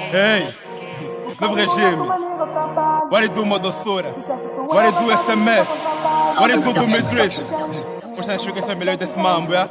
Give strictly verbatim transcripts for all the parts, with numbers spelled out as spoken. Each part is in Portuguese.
Ei, novo regime. What it do, Modossura? What it do, S M S? What it do, do me treat? Pois acho que esse é o melhor desse mambo, é?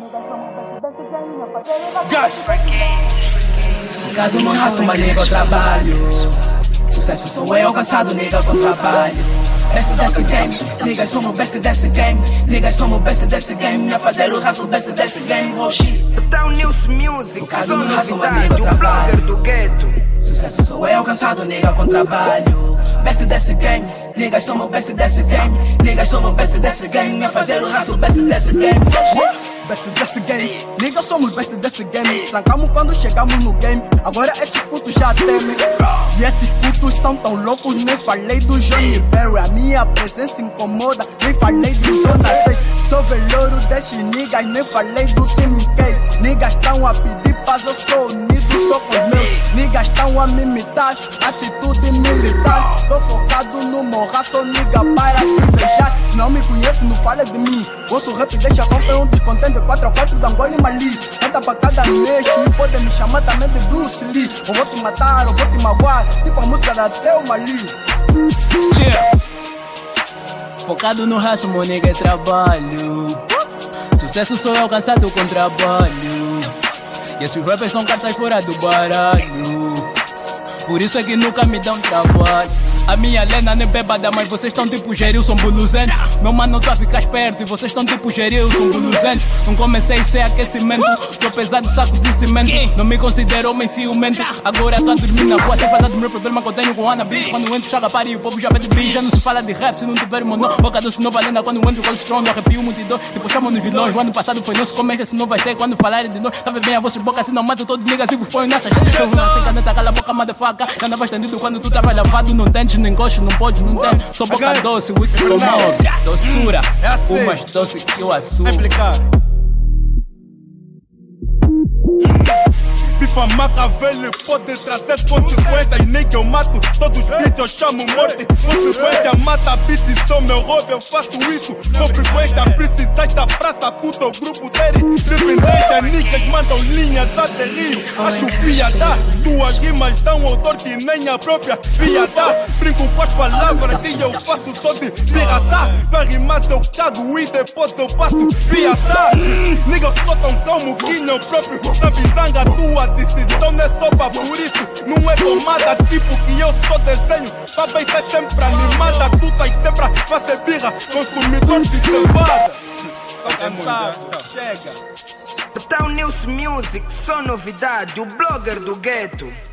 Gás! Focado no raço, mas nega eu trabalho. Sucesso sou eu, alcançado, nega com trabalho. Best desse game, niggas somos best desse game. Niggas somos best desse game. A fazer o raço best desse game. Oh shit. Total News Music, só novidade, o blogger do gueto. Sucesso sou eu, alcançado, nega com trabalho. Best desse game, niggas somos best desse game. Niggas somos best desse game. A fazer o raço best desse game. Oh shit. Best desse game, niggas somos best desse game. Trancamos quando chegamos no game, agora esses putos já temem. E esses putos são tão loucos, nem falei do Johnny Berry. A minha presença incomoda, nem falei do Zona seis. Sou velouro desses niggas, nem falei do Team K. Niggas tão a pedir paz, eu sou unido, sou com os meus. Niggas tão a me imitar, atitude militar. Tô focado no morra, sou nigga para se beijar. Se não me conhece, não fala de mim. Ouço rap, deixa qualquer um descontente. quatro a quatro da Angola e Mali. Tanta pra cada mês, e pode me chamar também de Bruce Lee. Eu vou te matar, eu vou te magoar, tipo a música da Teo Mali. Yeah. Focado no raço, meu nigga é trabalho. Sucesso sou eu, alcançado com trabalho. E esses rappers são cartas fora do baralho. Por isso é que nunca me dão trabalho. A minha lena nem bebada, mas vocês estão tipo Gerilson Buluzentos. Meu mano tô a ficar esperto e vocês estão tipo Gerilson Buluzentos. Não comecei sem aquecimento, tô pesado saco de cimento. Não me considero homem ciumento. Agora tô a dormir na rua sem falar do meu problema que eu tenho com Ana Bis. Quando entro chaga pari o povo já pede bis. Já não se fala de rap se não tiver mono. Boca doce não valendo quando entro com os strong. Arrepio multidão, depois chamam nos vilões. O ano passado foi nosso, como é que esse não vai ser quando falarem de nós? Tava bem a vossa boca, se não mato todos os negativos foi nessa gente. Eu não sei caneta, cala a boca, motherfucker. Andava estendido quando tu tava lavado, não tentes, não encoste, não pode, não tem. Sou boca doce, o que promove doçura, É assim. umas doces que eu assumo. Explicar. Bifa Machiavelli pode trazer consequências. Nem que eu mato todos os beats, eu chamo morte. Consequência mata beats, sou meu hobby, eu faço isso com frequência. Precisas da praça, puta, o grupo dele. Dependência, niggas mandam linhas até Rio. Acho piada, tuas rimas dão odor que nem a própria piada. Brinco com as palavras e eu faço só de pirraçar. Vai rimar, eu cago e depois eu passo piaçar. Niggas só tão calmo que nem o próprio Sabizanga. Tua decisão não é sopa, por isso não é tomada. Tipo que eu só desenho, papai tá sempre animada. Tu tá sempre a fazer birra, consumidor de cevada. Tá cansado, chega. Total News Music, só novidade, o blogger do gueto.